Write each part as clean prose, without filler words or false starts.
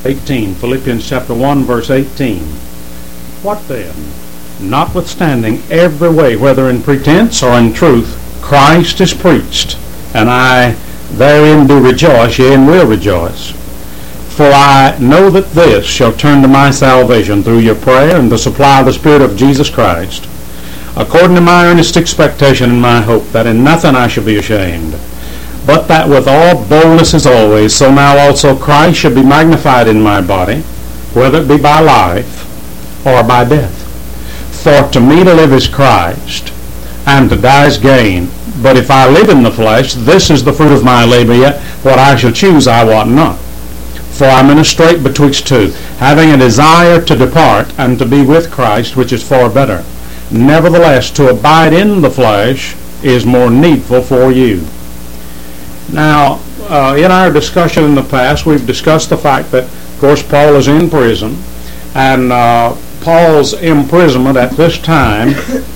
18. Philippians chapter 1, verse 18. What then? Notwithstanding every way, whether in pretense or in truth, Christ is preached, and I therein do rejoice, yea, and will rejoice. For I know that this shall turn to my salvation through your prayer and the supply of the Spirit of Jesus Christ, according to my earnest expectation and my hope, that in nothing I shall be ashamed, but that with all boldness as always, so now also Christ shall be magnified in my body, whether it be by life or by death. For to me to live is Christ, and to die is gain. But if I live in the flesh, this is the fruit of my labor, yet what I shall choose I wot not. For I am in a strait betwixt two, having a desire to depart, and to be with Christ, which is far better. Nevertheless, to abide in the flesh is more needful for you. Now, in our discussion in the past, we've discussed the fact that, of course, Paul is in prison, and Paul's imprisonment at this time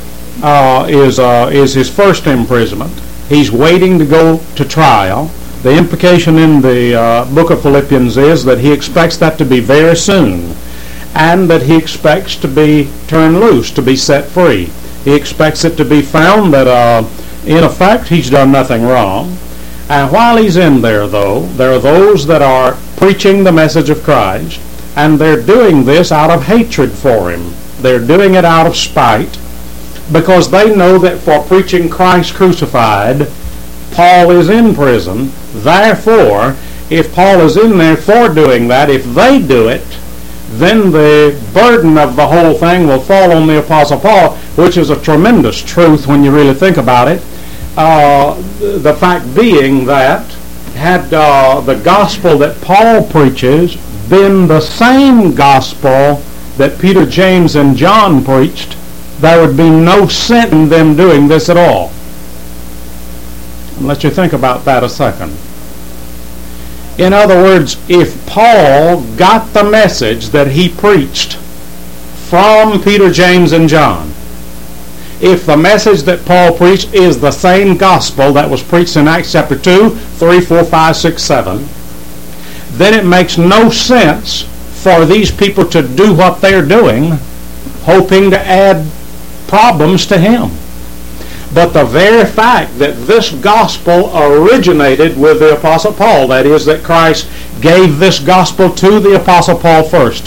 is his first imprisonment. He's waiting to go to trial. The implication in the book of Philippians is that he expects that to be very soon, and that he expects to be turned loose, to be set free. He expects it to be found that, in effect, he's done nothing wrong. And while he's in there, though, there are those that are preaching the message of Christ, and they're doing this out of hatred for him. They're doing it out of spite, because they know that for preaching Christ crucified, Paul is in prison. Therefore, if Paul is in there for doing that, if they do it, then the burden of the whole thing will fall on the Apostle Paul, which is a tremendous truth when you really think about it. The fact being that had the gospel that Paul preaches been the same gospel that Peter, James, and John preached, there would be no sense in them doing this at all. And let you think about that a second. In other words, if Paul got the message that he preached from Peter, James, and John, if the message that Paul preached is the same gospel that was preached in Acts chapter 2, 3, 4, 5, 6, 7, then it makes no sense for these people to do what they're doing, hoping to add problems to him. But the very fact that this gospel originated with the Apostle Paul, that is, that Christ gave this gospel to the Apostle Paul first,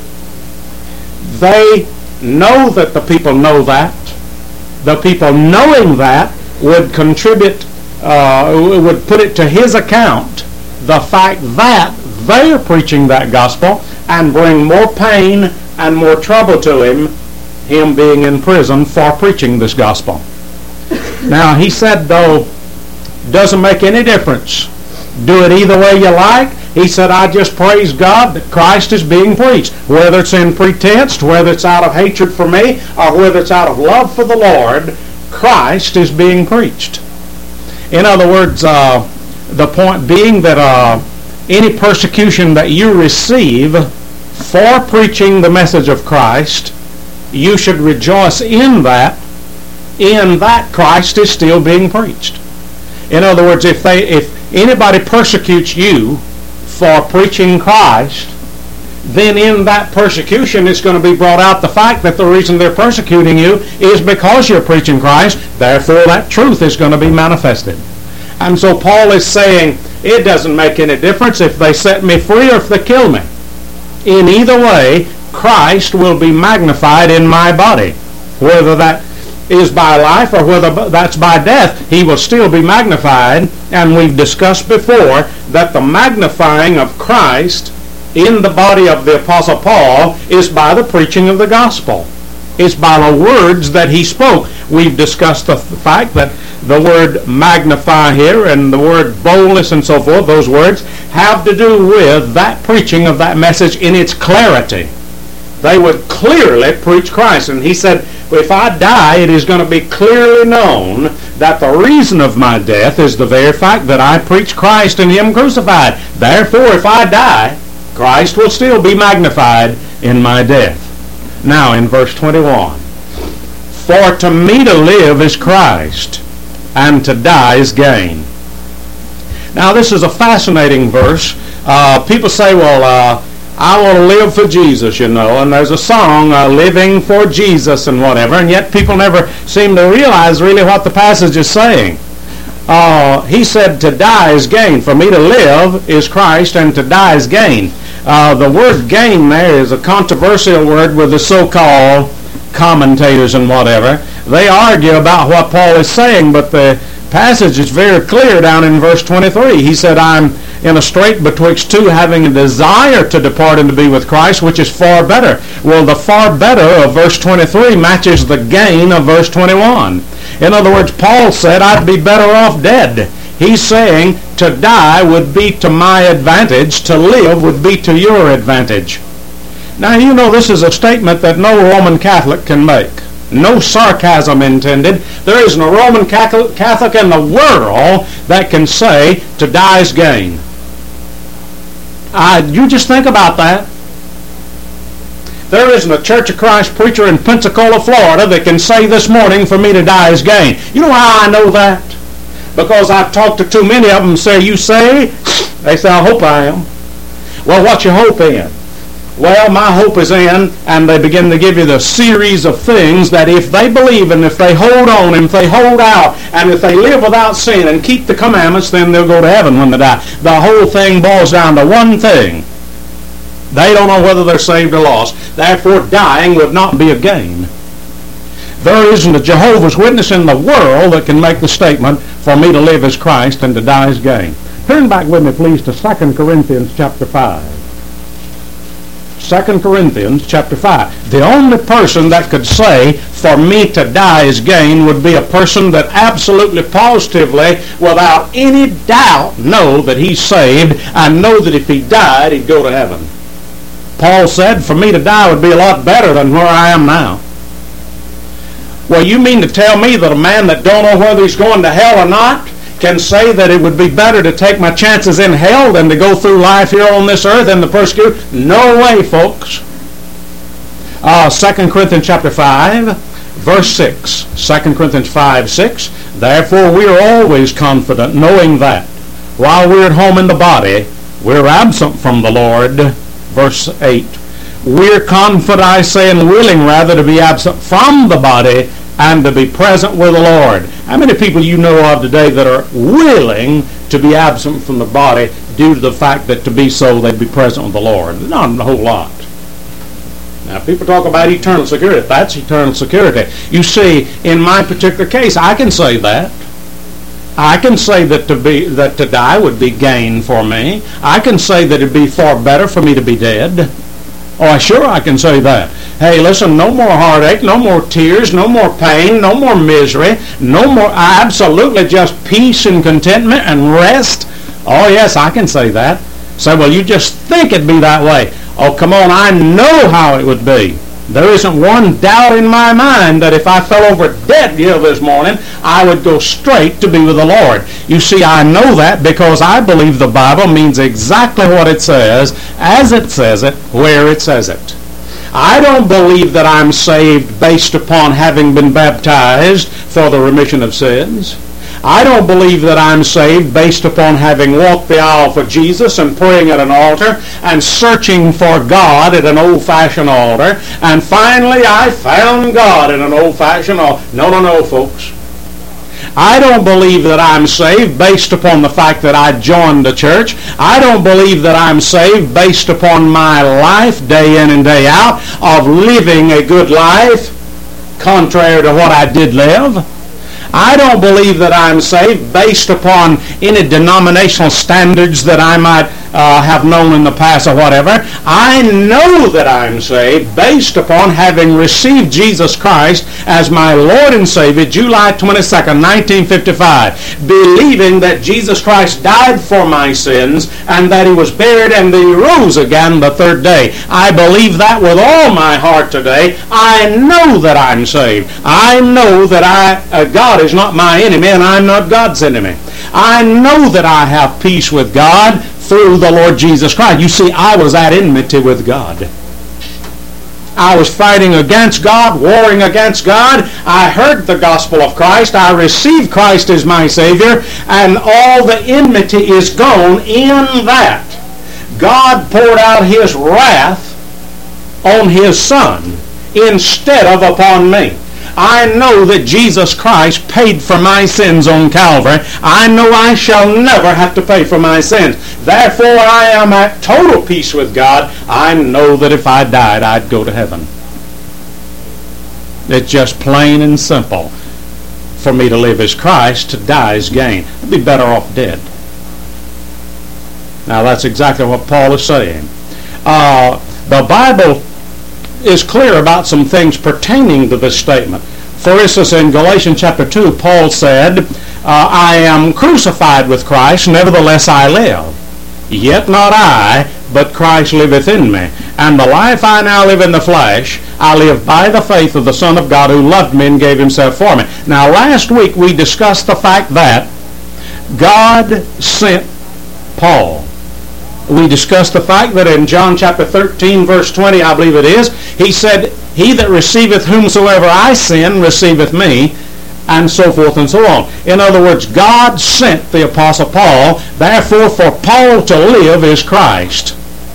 they know that the people know that. The people knowing that would contribute, would put it to his account, the fact that they are preaching that gospel, and bring more pain and more trouble to him being in prison for preaching this gospel. Now, he said, though, doesn't make any difference. Do it either way you like. He said, I just praise God that Christ is being preached. Whether it's in pretense, whether it's out of hatred for me, or whether it's out of love for the Lord, Christ is being preached. In other words, the point being that any persecution that you receive for preaching the message of Christ, you should rejoice in that Christ is still being preached. In other words, if anybody persecutes you for preaching Christ, then in that persecution it's going to be brought out the fact that the reason they're persecuting you is because you're preaching Christ. Therefore, that truth is going to be manifested. And so Paul is saying, it doesn't make any difference if they set me free or if they kill me. In either way, Christ will be magnified in my body. Whether that is by life or whether that's by death, he will still be magnified. And we've discussed before that the magnifying of Christ in the body of the Apostle Paul is by the preaching of the gospel. It's by the words that he spoke. We've discussed the fact that the word magnify here and the word boldness and so forth, those words have to do with that preaching of that message in its clarity. They would clearly preach Christ. And he said, if I die, it is going to be clearly known that the reason of my death is the very fact that I preach Christ and him crucified. Therefore, if I die, Christ will still be magnified in my death. Now, in verse 21, for to me to live is Christ, and to die is gain. Now, this is a fascinating verse. People say, well, I want to live for Jesus, you know, and there's a song, Living for Jesus and whatever, and yet people never seem to realize really what the passage is saying. He said to die is gain. For me to live is Christ, and to die is gain. The word gain there is a controversial word with the so-called commentators and whatever. They argue about what Paul is saying, but the passage is very clear down in verse 23. He said, I'm in a strait betwixt two, having a desire to depart and to be with Christ, which is far better. Well, the far better of verse 23 matches the gain of verse 21. In other words, Paul said, I'd be better off dead. He's saying to die would be to my advantage, to live would be to your advantage. Now, you know this is a statement that no Roman Catholic can make. No sarcasm intended. There isn't a Roman Catholic in the world that can say to die is gain. You just think about that. There isn't a Church of Christ preacher in Pensacola, Florida that can say this morning for me to die is gain. You know how I know that? Because I've talked to too many of them say, you say? They say, I hope I am. Well, what's your hope in? Well, my hope is in, and they begin to give you the series of things that if they believe and if they hold on and if they hold out and if they live without sin and keep the commandments, then they'll go to heaven when they die. The whole thing boils down to one thing. They don't know whether they're saved or lost. Therefore, dying would not be a gain. There isn't a Jehovah's Witness in the world that can make the statement, for me to live as Christ and to die as gain. Turn back with me, please, to 2 Corinthians chapter 5. 2 Corinthians chapter 5. The only person that could say, for me to die is gain, would be a person that absolutely, positively, without any doubt, know that he's saved and know that if he died, he'd go to heaven. Paul said, for me to die would be a lot better than where I am now. Well, you mean to tell me that a man that don't know whether he's going to hell or not can say that it would be better to take my chances in hell than to go through life here on this earth and the persecution? No way, folks. 2 Corinthians chapter 5, verse 6. 2 Corinthians 5, 6. Therefore we are always confident, knowing that while we're at home in the body, we're absent from the Lord. Verse 8. We're confident, I say, and willing rather to be absent from the body and to be present with the Lord. How many people you know of today that are willing to be absent from the body due to the fact that to be so they'd be present with the Lord? Not a whole lot. Now, people talk about eternal security. That's eternal security. You see, in my particular case, I can say that. I can say that to die would be gain for me. I can say that it'd be far better for me to be dead. Oh, sure, I can say that. Hey, listen, no more heartache, no more tears, no more pain, no more misery, no more, absolutely just peace and contentment and rest. Oh, yes, I can say that. Say, well, you just think it'd be that way. Oh, come on, I know how it would be. There isn't one doubt in my mind that if I fell over dead here this morning, I would go straight to be with the Lord. You see, I know that because I believe the Bible means exactly what it says, as it says it, where it says it. I don't believe that I'm saved based upon having been baptized for the remission of sins. I don't believe that I'm saved based upon having walked the aisle for Jesus and praying at an altar and searching for God at an old-fashioned altar, and finally I found God at an old-fashioned altar. No, folks. I don't believe that I'm saved based upon the fact that I joined the church. I don't believe that I'm saved based upon my life day in and day out of living a good life contrary to what I did live. I don't believe that I'm saved based upon any denominational standards that I might have known in the past or whatever. I know that I'm saved based upon having received Jesus Christ as my Lord and Savior July 22nd, 1955, believing that Jesus Christ died for my sins and that he was buried and that he rose again the third day. I believe that with all my heart today. I know that I'm saved. I know that God is not my enemy and I'm not God's enemy. I know that I have peace with God through the Lord Jesus Christ. You see, I was at enmity with God. I was fighting against God, warring against God. I heard the gospel of Christ. I received Christ as my Savior, and all the enmity is gone in that. God poured out His wrath on His Son instead of upon me. I know that Jesus Christ paid for my sins on Calvary. I know I shall never have to pay for my sins. Therefore, I am at total peace with God. I know that if I died, I'd go to heaven. It's just plain and simple. For me to live is Christ, to die is gain. I'd be better off dead. Now, that's exactly what Paul is saying. The Bible is clear about some things pertaining to this statement. For instance, in Galatians chapter 2, Paul said, I am crucified with Christ, nevertheless I live. Yet not I, but Christ liveth in me. And the life I now live in the flesh, I live by the faith of the Son of God who loved me and gave Himself for me. Now, last week we discussed the fact that God sent Paul. We discussed the fact that in John chapter 13, verse 20, I believe it is, He said, He that receiveth whomsoever I send receiveth me, and so forth and so on. In other words, God sent the Apostle Paul. Therefore, for Paul to live is Christ.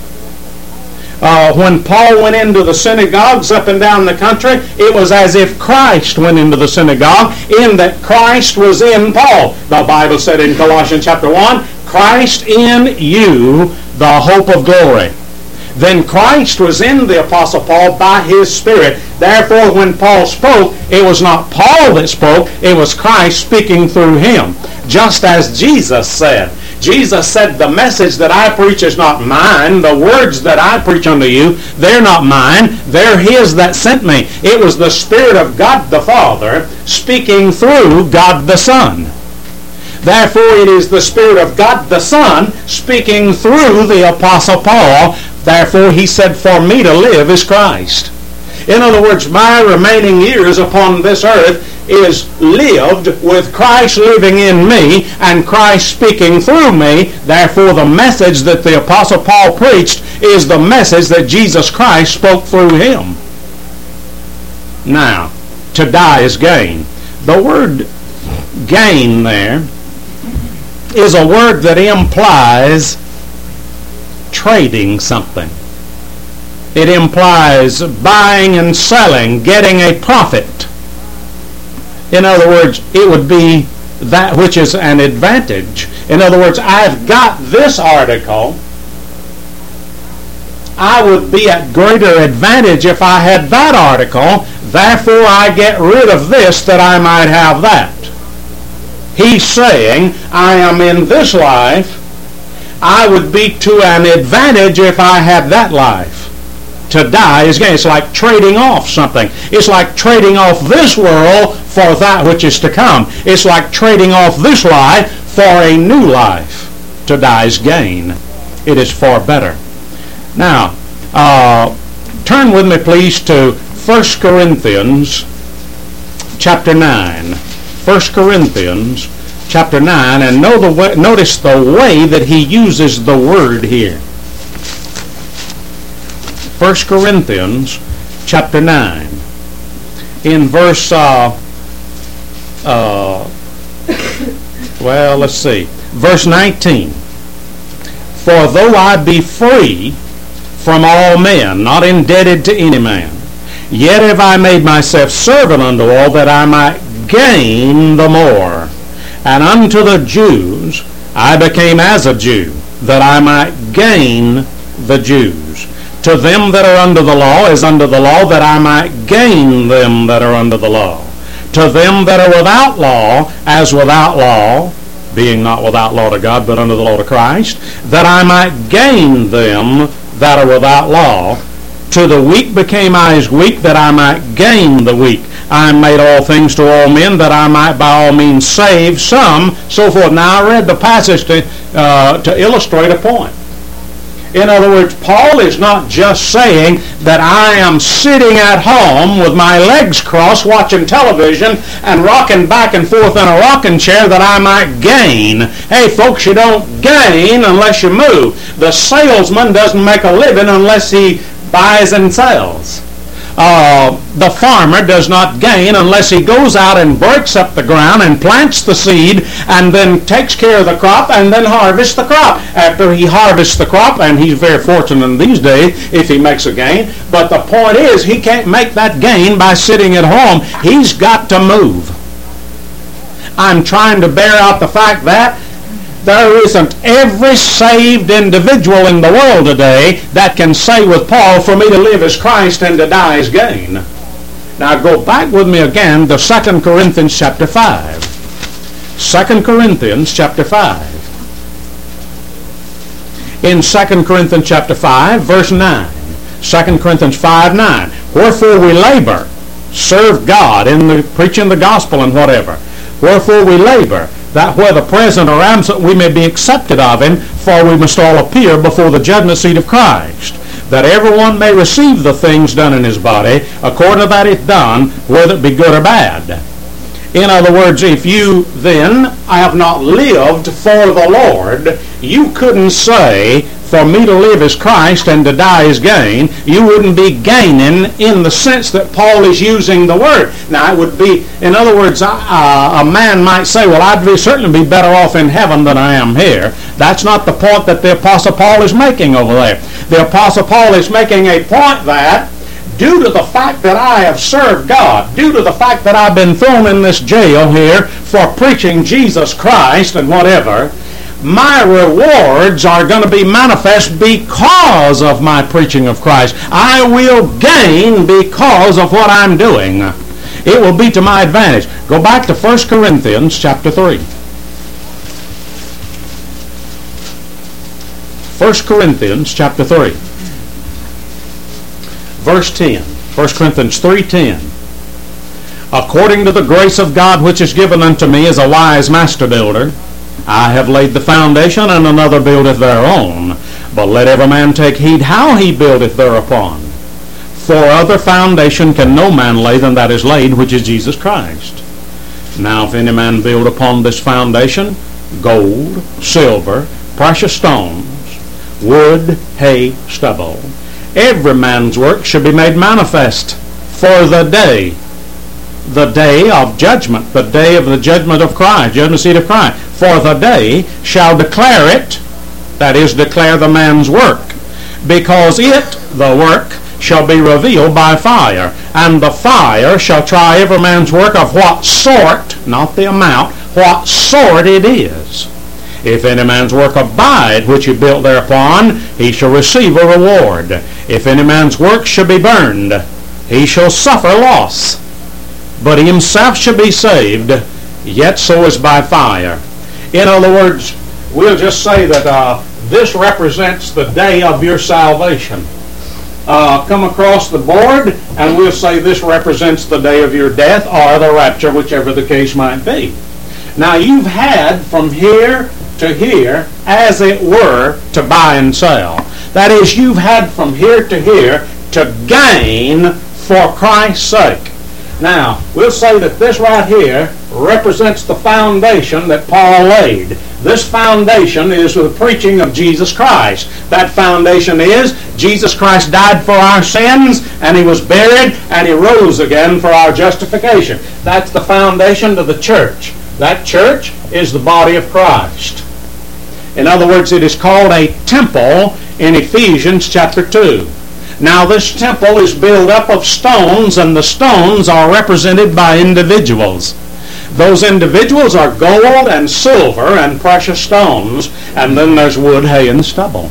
When Paul went into the synagogues up and down the country, it was as if Christ went into the synagogue, in that Christ was in Paul. The Bible said in Colossians chapter 1, Christ in you, the hope of glory. Then Christ was in the Apostle Paul by His Spirit. Therefore, when Paul spoke, it was not Paul that spoke, it was Christ speaking through him. Just as Jesus said. Jesus said, the message that I preach is not mine. The words that I preach unto you, they're not mine. They're His that sent me. It was the Spirit of God the Father speaking through God the Son. Therefore, it is the Spirit of God the Son speaking through the Apostle Paul. Therefore, he said, for me to live is Christ. In other words, my remaining years upon this earth is lived with Christ living in me and Christ speaking through me. Therefore, the message that the Apostle Paul preached is the message that Jesus Christ spoke through him. Now, to die is gain. The word gain there is a word that implies trading something. It implies buying and selling, getting a profit. In other words, it would be that which is an advantage. In other words, I've got this article. I would be at greater advantage if I had that article. Therefore, I get rid of this that I might have that. He's saying, I am in this life. I would be to an advantage if I had that life. To die is gain. It's like trading off something. It's like trading off this world for that which is to come. It's like trading off this life for a new life. To die is gain. It is far better. Now, turn with me please to 1 Corinthians chapter 9. 1 Corinthians chapter 9, and notice the way that he uses the word here. 1 Corinthians chapter 9. In verse, verse 19. For though I be free from all men, not indebted to any man, yet have I made myself servant unto all, that I might gain the more. And unto the Jews I became as a Jew, that I might gain the Jews. To them that are under the law is under the law, that I might gain them that are under the law. To them that are without law, as without law, being not without law to God, but under the law to Christ, that I might gain them that are without law. To the weak became I as weak, that I might gain the weak. I made all things to all men, that I might by all means save some, so forth. Now I read the passage to illustrate a point. In other words, Paul is not just saying that I am sitting at home with my legs crossed watching television and rocking back and forth in a rocking chair that I might gain. Hey folks, you don't gain unless you move. The salesman doesn't make a living unless he buys and sells. the farmer does not gain unless he goes out and breaks up the ground and plants the seed and then takes care of the crop and then harvests the crop. After he harvests the crop, and he's very fortunate in these days if he makes a gain, but the point is he can't make that gain by sitting at home. He's got to move. I'm trying to bear out the fact that there isn't every saved individual in the world today that can say with Paul, for me to live is Christ and to die is gain. Now go back with me again to 2 Corinthians chapter 5. 2 Corinthians chapter 5. In 2 Corinthians chapter 5, verse 9. 2 Corinthians 5:9. Wherefore we labor, serve God in the preaching the gospel and whatever. Wherefore we labor, that whether present or absent we may be accepted of him, for we must all appear before the judgment seat of Christ, that everyone may receive the things done in his body, according to that it done, whether it be good or bad. In other words, if you then have not lived for the Lord, you couldn't say, for me to live is Christ and to die is gain. You wouldn't be gaining in the sense that Paul is using the word. Now it would be, in other words, a man might say, well, I'd certainly be better off in heaven than I am here. That's not the point that the Apostle Paul is making over there. The Apostle Paul is making a point that due to the fact that I have served God, due to the fact that I've been thrown in this jail here for preaching Jesus Christ and whatever, my rewards are going to be manifest because of my preaching of Christ. I will gain because of what I'm doing. It will be to my advantage. Go back to 1 Corinthians chapter 3. 1 Corinthians chapter 3. Verse 10. 1 Corinthians 3:10. According to the grace of God which is given unto me as a wise master builder, I have laid the foundation, and another buildeth thereon. But let every man take heed how he buildeth thereupon. For other foundation can no man lay than that is laid, which is Jesus Christ. Now if any man build upon this foundation gold, silver, precious stones, wood, hay, stubble, every man's work should be made manifest, for the day of judgment, the day of the judgment of Christ, judgment seat of Christ. For the day shall declare it, that is, declare the man's work, because it, the work, shall be revealed by fire, and the fire shall try every man's work of what sort, not the amount, what sort it is. If any man's work abide, which he built thereupon, he shall receive a reward. If any man's work shall be burned, he shall suffer loss. But he himself shall be saved, yet so is by fire. In other words, we'll just say that this represents the day of your salvation. Come across the board, and we'll say this represents the day of your death or the rapture, whichever the case might be. Now you've had from here to here, as it were, to buy and sell. That is, you've had from here to here to gain for Christ's sake. Now, we'll say that this right here represents the foundation that Paul laid. This foundation is the preaching of Jesus Christ. That foundation is Jesus Christ died for our sins, and he was buried, and he rose again for our justification. That's the foundation of the church. That church is the body of Christ. In other words, it is called a temple in Ephesians chapter 2. Now this temple is built up of stones, and the stones are represented by individuals. Those individuals are gold and silver and precious stones, and then there's wood, hay, and stubble.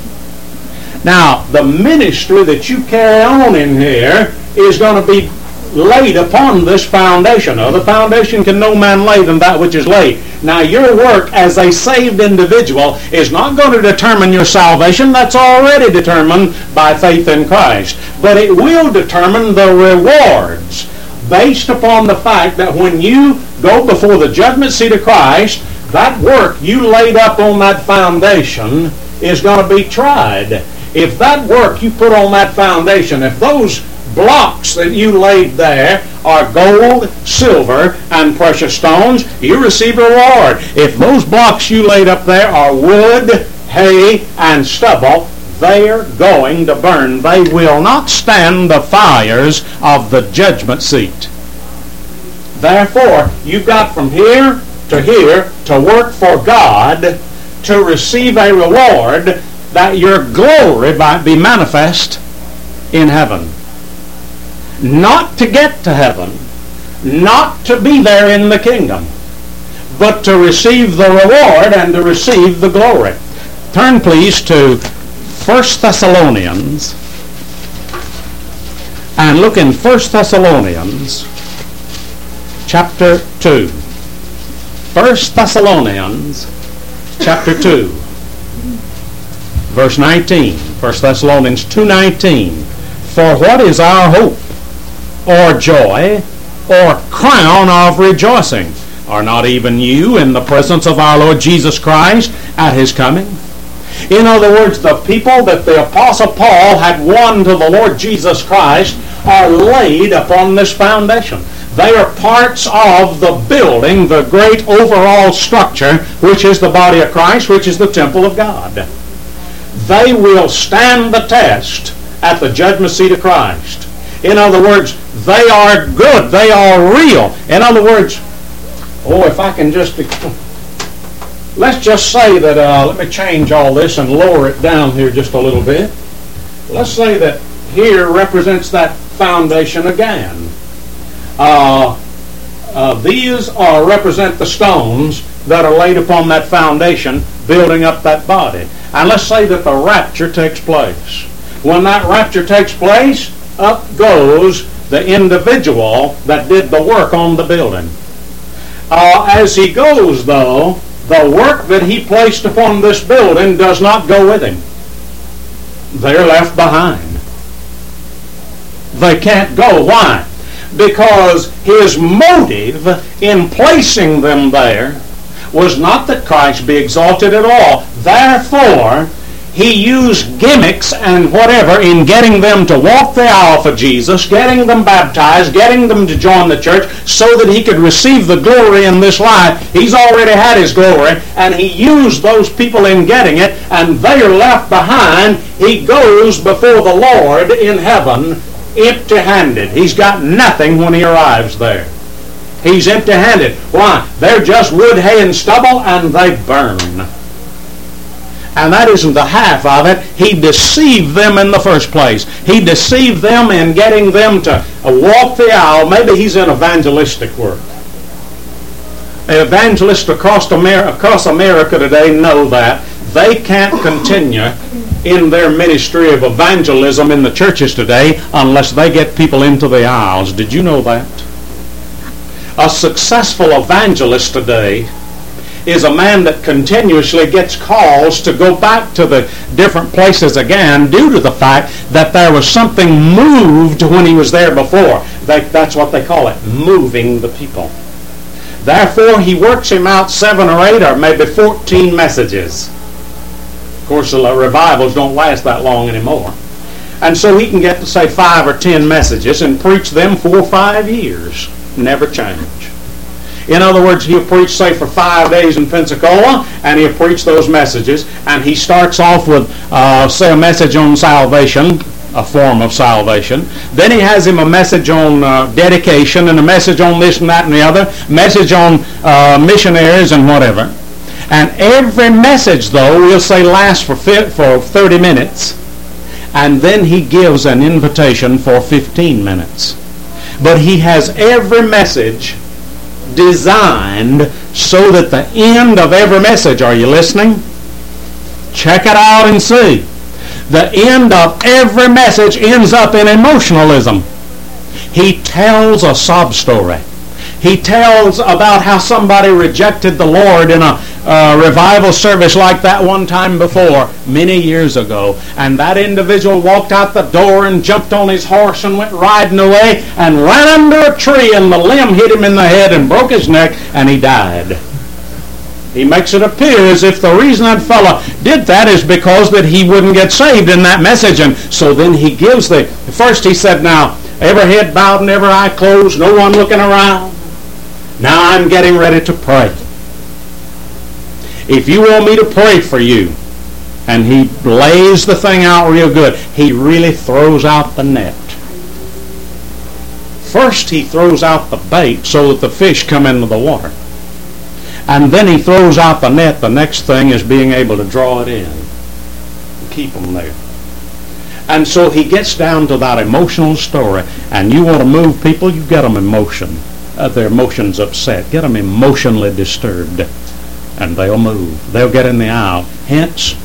Now the ministry that you carry on in here is going to be laid upon this foundation. Other foundation can no man lay than that which is laid. Now your work as a saved individual is not going to determine your salvation. That's already determined by faith in Christ. But it will determine the rewards based upon the fact that when you go before the judgment seat of Christ, that work you laid up on that foundation is going to be tried. If that work you put on that foundation, if those blocks that you laid there are gold, silver, and precious stones, you receive a reward. If those blocks you laid up there are wood, hay, and stubble, they're going to burn. They will not stand the fires of the judgment seat. Therefore, you've got from here to work for God, to receive a reward, that your glory might be manifest in heaven. Not to get to heaven, not to be there in the kingdom, but to receive the reward and to receive the glory. Turn please to 1 Thessalonians and look in 1 Thessalonians chapter 2. 1 Thessalonians chapter 2 verse 19. 1 Thessalonians 2:19. For what is our hope, or joy, or crown of rejoicing? Are not even you in the presence of our Lord Jesus Christ at his coming? In other words, the people that the Apostle Paul had won to the Lord Jesus Christ are laid upon this foundation. They are parts of the building, the great overall structure, which is the body of Christ, which is the temple of God. They will stand the test at the judgment seat of Christ. In other words, they are good. They are real. In other words, if I can just... Let's just say that, let me change all this and lower it down here just a little bit. Let's say that here represents that foundation again. These represent the stones that are laid upon that foundation, building up that body. And let's say that the rapture takes place. When that rapture takes place, up goes the individual that did the work on the building. As he goes, though, the work that he placed upon this building does not go with him. They're left behind. They can't go. Why? Because his motive in placing them there was not that Christ be exalted at all. Therefore, he used gimmicks and whatever in getting them to walk the aisle for Jesus, getting them baptized, getting them to join the church so that he could receive the glory in this life. He's already had his glory, and he used those people in getting it, and they are left behind. He goes before the Lord in heaven empty-handed. He's got nothing when he arrives there. He's empty-handed. Why? They're just wood, hay, and stubble, and they burn. And that isn't the half of it. He deceived them in the first place. He deceived them in getting them to walk the aisle. Maybe he's in evangelistic work. Evangelists across America today know that. They can't continue in their ministry of evangelism in the churches today unless they get people into the aisles. Did you know that? A successful evangelist today is a man that continuously gets calls to go back to the different places again due to the fact that there was something moved when he was there before. That's what they call it, moving the people. Therefore, he works him out 7 or 8 or maybe 14 messages. Of course, the revivals don't last that long anymore. And so he can get to say 5 or 10 messages and preach them 4 or 5 years. Never change. In other words, he'll preach, say, for 5 days in Pensacola, and he'll preach those messages, and he starts off with, say, a message on salvation, a form of salvation. Then he has him a message on dedication, and a message on this and that and the other, message on missionaries and whatever. And every message, though, we'll say lasts for 30 minutes, and then he gives an invitation for 15 minutes. But he has every message designed so that the end of every message, are you listening? Check it out and see. The end of every message ends up in emotionalism. He tells a sob story. He tells about how somebody rejected the Lord in a revival service like that one time before, many years ago. And that individual walked out the door and jumped on his horse and went riding away and ran under a tree, and the limb hit him in the head and broke his neck, and he died. He makes it appear as if the reason that fellow did that is because that he wouldn't get saved in that message. And so then he gives first he said, now, every head bowed and every eye closed, no one looking around. Now I'm getting ready to pray. If you want me to pray for you, and he lays the thing out real good. He really throws out the net. First he throws out the bait so that the fish come into the water. And then he throws out the net. The next thing is being able to draw it in and keep them there. And so he gets down to that emotional story. And you want to move people, you get them emotion. Their emotions upset. Get them emotionally disturbed. And they'll move. They'll get in the aisle. Hence,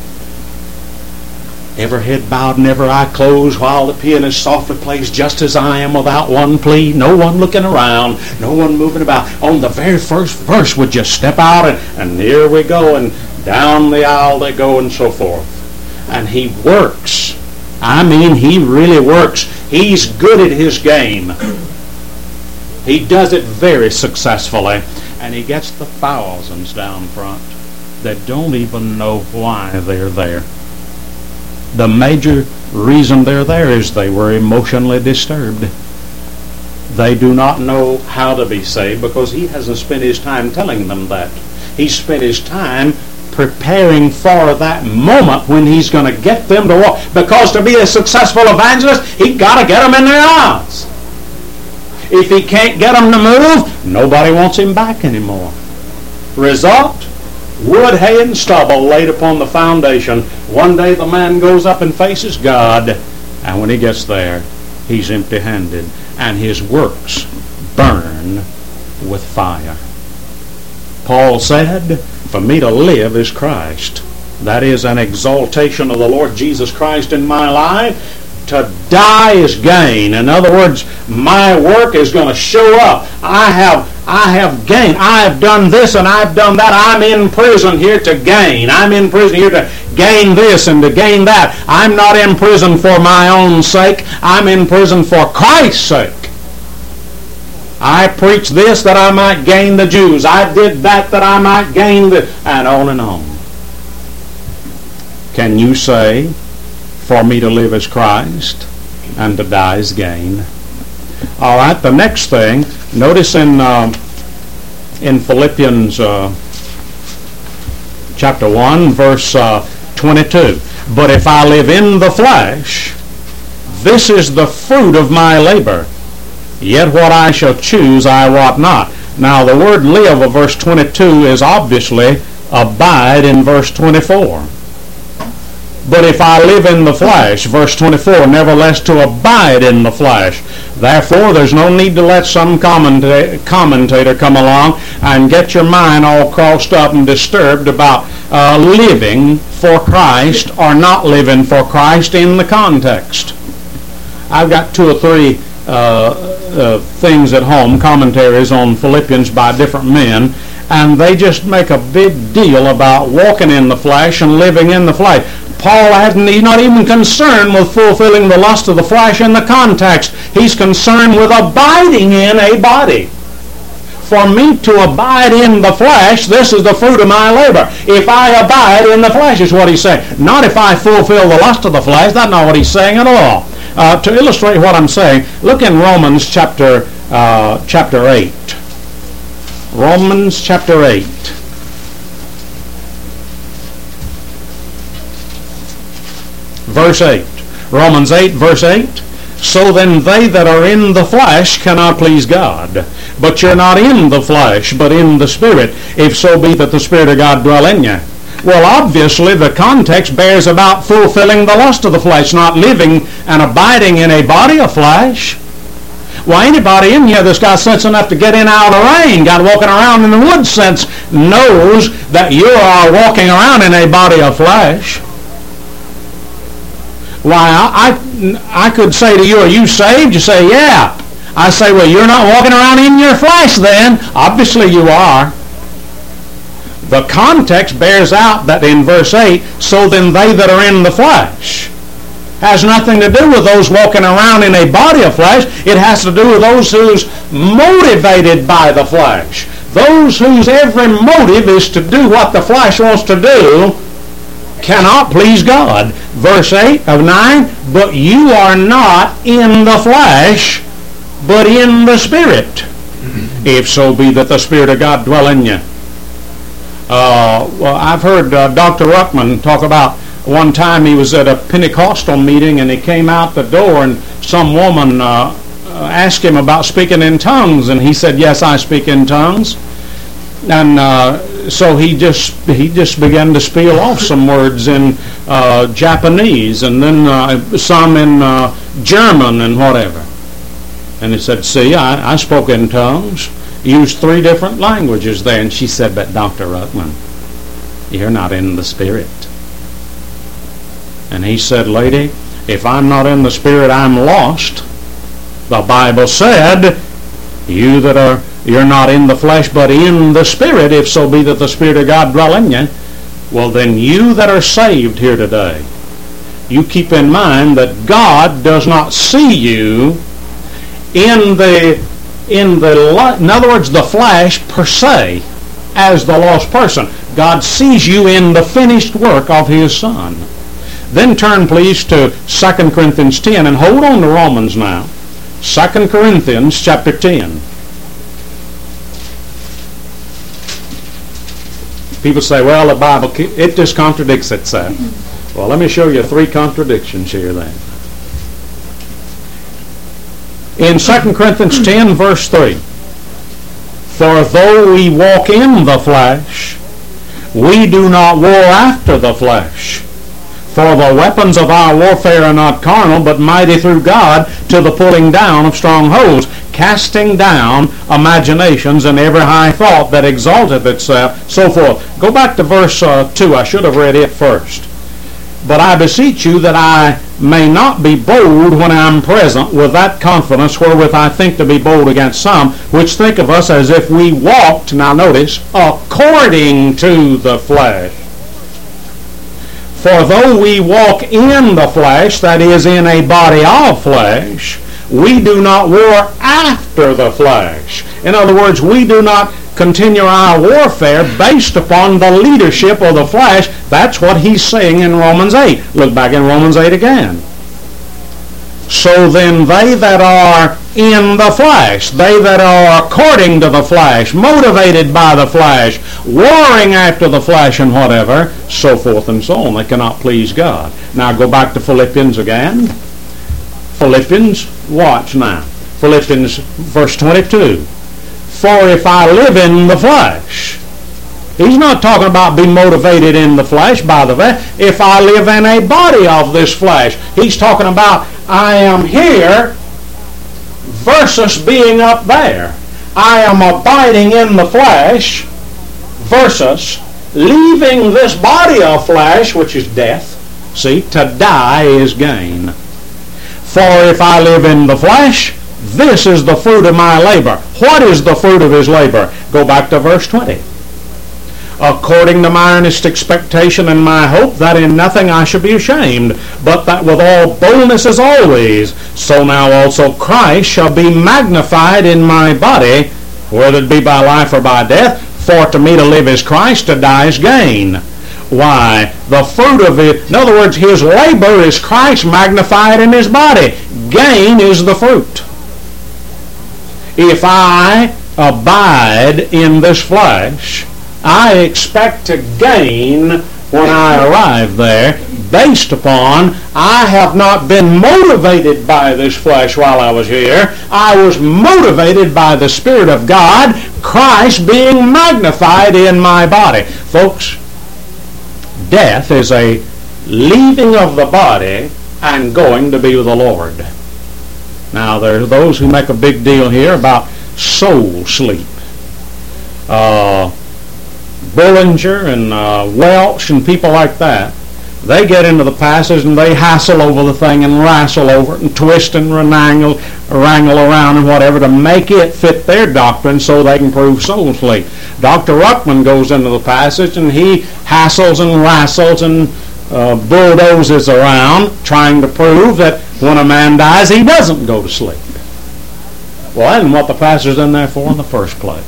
every head bowed and every eye closed while the pianist softly plays Just As I Am without one plea. No one looking around. No one moving about. On the very first verse, would you step out and here we go, and down the aisle they go and so forth. And he works. I mean, he really works. He's good at his game. He does it very successfully. And he gets the thousands down front that don't even know why they're there. The major reason they're there is they were emotionally disturbed. They do not know how to be saved because he hasn't spent his time telling them that. He spent his time preparing for that moment when he's going to get them to walk. Because to be a successful evangelist, he's got to get them in their eyes. If he can't get them to move, nobody wants him back anymore. Result? Wood, hay, and stubble laid upon the foundation. One day the man goes up and faces God, and when he gets there, he's empty-handed, and his works burn with fire. Paul said, "For me to live is Christ." That is an exaltation of the Lord Jesus Christ in my life. To die is gain. In other words, my work is going to show up. I have gained. I have done this and I've done that. I'm in prison here to gain. I'm in prison here to gain this and to gain that. I'm not in prison for my own sake. I'm in prison for Christ's sake. I preached this that I might gain the Jews. I did that I might gain the... And on and on. Can you say, "For me to live is Christ, and to die is gain"? All right, the next thing, notice in Philippians chapter 1, verse 22. "But if I live in the flesh, this is the fruit of my labor. Yet what I shall choose I wot not." Now the word live of verse 22 is obviously abide in verse 24. "But if I live in the flesh," verse 24, "nevertheless to abide in the flesh." Therefore, there's no need to let some commentator come along and get your mind all crossed up and disturbed about living for Christ or not living for Christ in the context. I've got 2 or 3 things at home, commentaries on Philippians by different men, and they just make a big deal about walking in the flesh and living in the flesh. Paul he's not even concerned with fulfilling the lust of the flesh in the context. He's concerned with abiding in a body. For me to abide in the flesh, this is the fruit of my labor. If I abide in the flesh is what he's saying. Not if I fulfill the lust of the flesh. That's not what he's saying at all. To illustrate what I'm saying, look in Romans chapter 8. Romans chapter 8. Verse 8. Romans 8, verse 8. "So then they that are in the flesh cannot please God. But you're not in the flesh, but in the Spirit, if so be that the Spirit of God dwell in you." Well, obviously the context bears about fulfilling the lust of the flesh, not living and abiding in a body of flesh. Well, anybody in here that's got sense enough to get in out of the rain, got walking around in the woods sense, knows that you are walking around in a body of flesh. Why, I could say to you, "Are you saved?" You say, "Yeah." I say, "Well, you're not walking around in your flesh then." Obviously you are. The context bears out that in verse 8, "So then they that are in the flesh," has nothing to do with those walking around in a body of flesh. It has to do with those who's motivated by the flesh. Those whose every motive is to do what the flesh wants to do cannot please God. Verse 8 of 9, "But you are not in the flesh, but in the Spirit, if so be that the Spirit of God dwell in you." Well, I've heard Dr. Ruckman talk about one time he was at a Pentecostal meeting, and he came out the door, and some woman asked him about speaking in tongues, and he said, "Yes, I speak in tongues." And so he just began to spiel off some words in Japanese, and then some in German and whatever. And he said, "See, I spoke in tongues, used 3 different languages there." And she said, "But Dr. Ruckman, you're not in the Spirit." And he said, "Lady, if I'm not in the Spirit, I'm lost. The Bible said, you're not in the flesh, but in the Spirit, if so be that the Spirit of God dwell in you." Well, then you that are saved here today, you keep in mind that God does not see you in other words, the flesh per se, as the lost person. God sees you in the finished work of His Son. Then turn, please, to 2 Corinthians 10, and hold on to Romans now. 2 Corinthians chapter 10. People say, "Well, the Bible, it just contradicts itself." Well, let me show you 3 contradictions here then. In 2 Corinthians 10, verse 3, "For though we walk in the flesh, we do not war after the flesh. For the weapons of our warfare are not carnal, but mighty through God to the pulling down of strongholds, casting down imaginations and every high thought that exalteth itself," so forth. Go back to verse 2. I should have read it first. "But I beseech you that I may not be bold when I am present with that confidence wherewith I think to be bold against some, which think of us as if we walked," now notice, "according to the flesh. For though we walk in the flesh," that is, in a body of flesh, "we do not war after the flesh." In other words, we do not continue our warfare based upon the leadership of the flesh. That's what he's saying in Romans 8. Look back in Romans 8 again. "So then they that are in the flesh, they that are according to the flesh, motivated by the flesh, warring after the flesh and whatever," so forth and so on. They cannot please God. Now go back to Philippians again. Philippians, watch now. Philippians verse 22. "For if I live in the flesh," he's not talking about be motivated in the flesh by the flesh. "If I live in a body of this flesh," he's talking about I am here versus being up there. I am abiding in the flesh versus leaving this body of flesh, which is death. See, to die is gain. "For if I live in the flesh, this is the fruit of my labor." What is the fruit of his labor? Go back to verse 20. "According to my earnest expectation and my hope, that in nothing I shall be ashamed, but that with all boldness as always, so now also Christ shall be magnified in my body, whether it be by life or by death. For to me to live is Christ, to die is gain." Why? The fruit of it, in other words, his labor is Christ magnified in his body. Gain is the fruit. If I abide in this flesh, I expect to gain when I arrive there, based upon I have not been motivated by this flesh while I was here. I was motivated by the Spirit of God, Christ being magnified in my body. Folks, death is a leaving of the body and going to be with the Lord. Now, there are those who make a big deal here about soul sleep. Bullinger and Welch and people like that, they get into the passage and they hassle over the thing and wrestle over it and twist and wrangle around and whatever to make it fit their doctrine so they can prove soul sleep. Dr. Ruckman goes into the passage and he hassles and wrestles and bulldozes around trying to prove that when a man dies he doesn't go to sleep. Well, that isn't what the passage's in there for in the first place.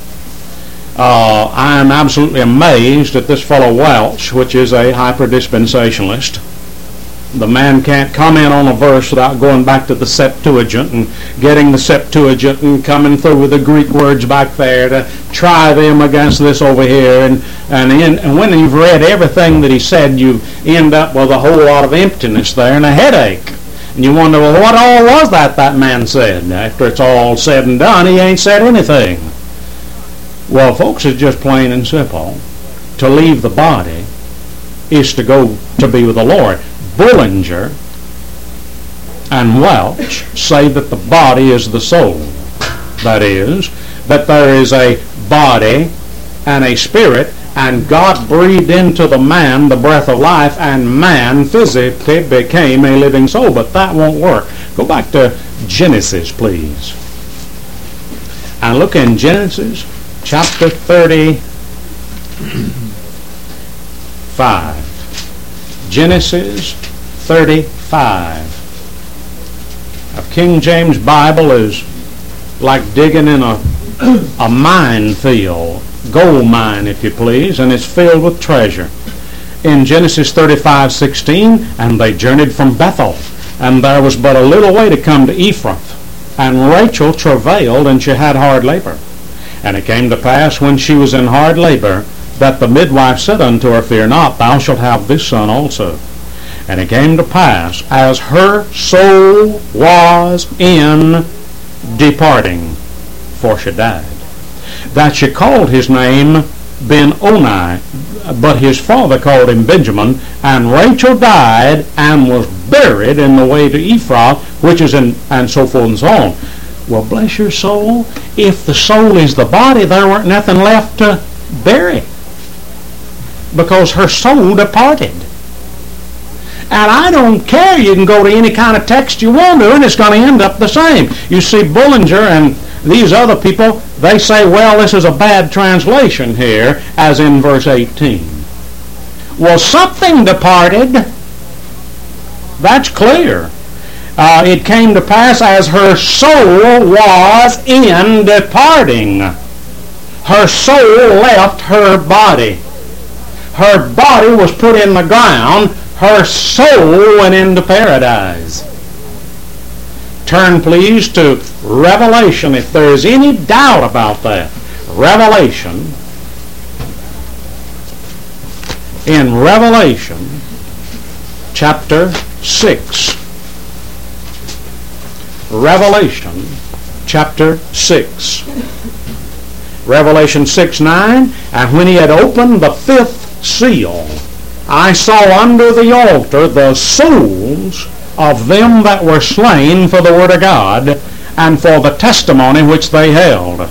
I am absolutely amazed at this fellow Welch, which is a hyper-dispensationalist. The man can't comment on a verse without going back to the Septuagint and getting the Septuagint and coming through with the Greek words back there to try them against this over here. And when you've read everything that he said, you end up with a whole lot of emptiness there and a headache. And you wonder, well, what all was that man said? After it's all said and done, he ain't said anything. Well, folks, it's just plain and simple. To leave the body is to go to be with the Lord. Bullinger and Welch say that the body is the soul. That is, that there is a body and a spirit, and God breathed into the man the breath of life, and man physically became a living soul. But that won't work. Go back to Genesis, please. And look in Genesis chapter 35. Genesis 35. A King James Bible is like digging in a minefield, gold mine, if you please, and it's filled with treasure. In Genesis 35:16, and they journeyed from Bethel, and there was but a little way to come to Ephrath, and Rachel travailed, and she had hard labor. And it came to pass, when she was in hard labor, that the midwife said unto her, Fear not, thou shalt have this son also. And it came to pass, as her soul was in departing, for she died, that she called his name Ben-Oni, but his father called him Benjamin. And Rachel died and was buried in the way to Ephrath, which is in, and so forth and so on. Well, bless your soul, if the soul is the body, there weren't nothing left to bury, because her soul departed. And I don't care, you can go to any kind of text you want to, and it's going to end up the same. You see, Bullinger and these other people, they say, well, this is a bad translation here, as in verse 18. Well, something departed. That's clear. It came to pass as her soul was in departing. Her soul left her body. Her body was put in the ground. Her soul went into paradise. Turn, please, to Revelation, if there is any doubt about that. Revelation. In Revelation chapter 6. Revelation chapter 6. Revelation 6:9. And when he had opened the fifth seal, I saw under the altar the souls of them that were slain for the word of God and for the testimony which they held.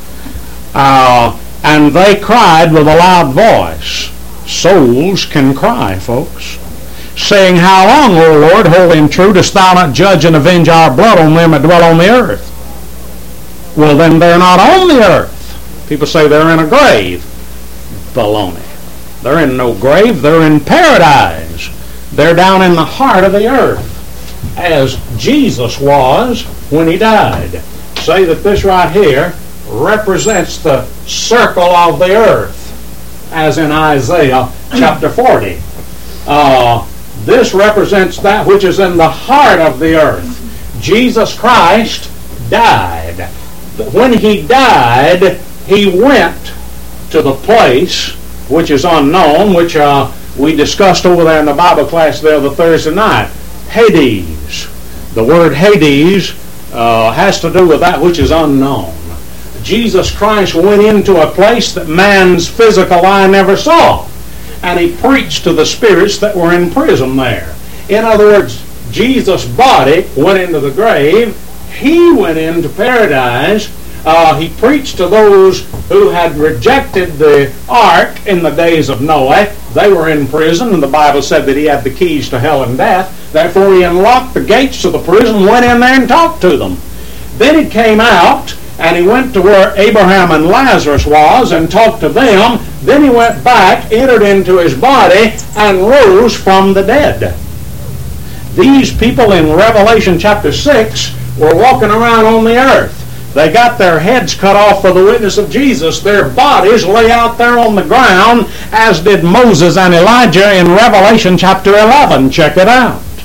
And they cried with a loud voice. Souls can cry, folks, saying, How long, O Lord, holy and true, dost thou not judge and avenge our blood on them that dwell on the earth? Well, then they're not on the earth. People say they're in a grave. Baloney. They're in no grave. They're in paradise. They're down in the heart of the earth, as Jesus was when he died. Say that this right here represents the circle of the earth, as in Isaiah chapter 40. This represents that which is in the heart of the earth. Jesus Christ died. When he died, he went to the place which is unknown, which we discussed over there in the Bible class the other Thursday night. Hades. The word Hades has to do with that which is unknown. Jesus Christ went into a place that man's physical eye never saw, and he preached to the spirits that were in prison there. In other words, Jesus' body went into the grave. He went into paradise. He preached to those who had rejected the ark in the days of Noah. They were in prison, and the Bible said that he had the keys to hell and death. Therefore, he unlocked the gates of the prison, went in there and talked to them. Then he came out, and he went to where Abraham and Lazarus was and talked to them. Then he went back, entered into his body, and rose from the dead. These people in Revelation chapter 6 were walking around on the earth. They got their heads cut off for the witness of Jesus. Their bodies lay out there on the ground, as did Moses and Elijah in Revelation chapter 11. Check it out.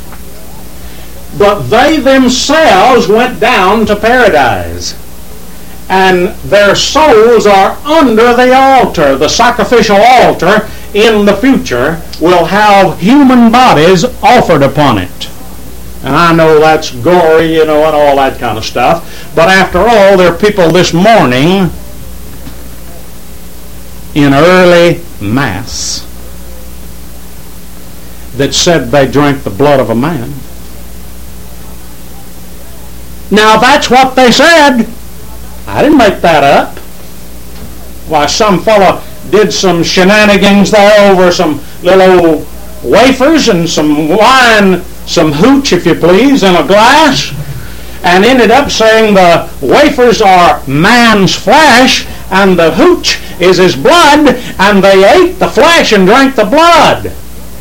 but they themselves went down to paradise. And their souls are under the altar. The sacrificial altar in the future will have human bodies offered upon it. And I know that's gory, and all that kind of stuff. But after all, there are people this morning in early Mass that said they drank the blood of a man. Now that's what they said. I didn't make that up. Why, some fellow did some shenanigans there over some little wafers and some wine, some hooch, if you please, in a glass, and ended up saying the wafers are man's flesh and the hooch is his blood, and they ate the flesh and drank the blood.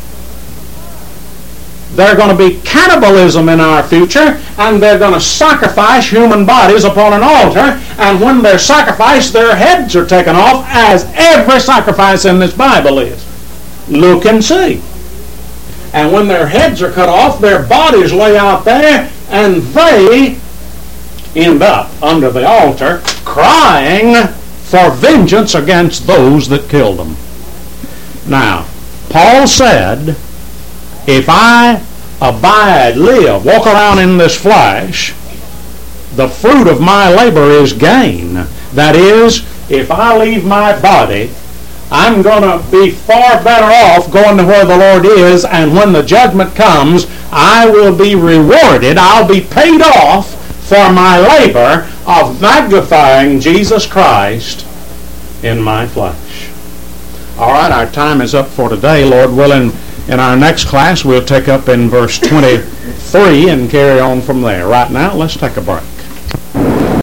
There's going to be cannibalism in our future, and they're going to sacrifice human bodies upon an altar, and when they're sacrificed, their heads are taken off, as every sacrifice in this Bible is. Look and see. And when their heads are cut off, their bodies lay out there, and they end up under the altar crying for vengeance against those that killed them. Now, Paul said, if I abide, live, walk around in this flesh, the fruit of my labor is gain. That is, if I leave my body, I'm going to be far better off going to where the Lord is, and when the judgment comes, I will be rewarded. I'll be paid off for my labor of magnifying Jesus Christ in my flesh. All right, our time is up for today. Lord willing, in our next class, we'll take up in verse 23 and carry on from there. Right now, let's take a break.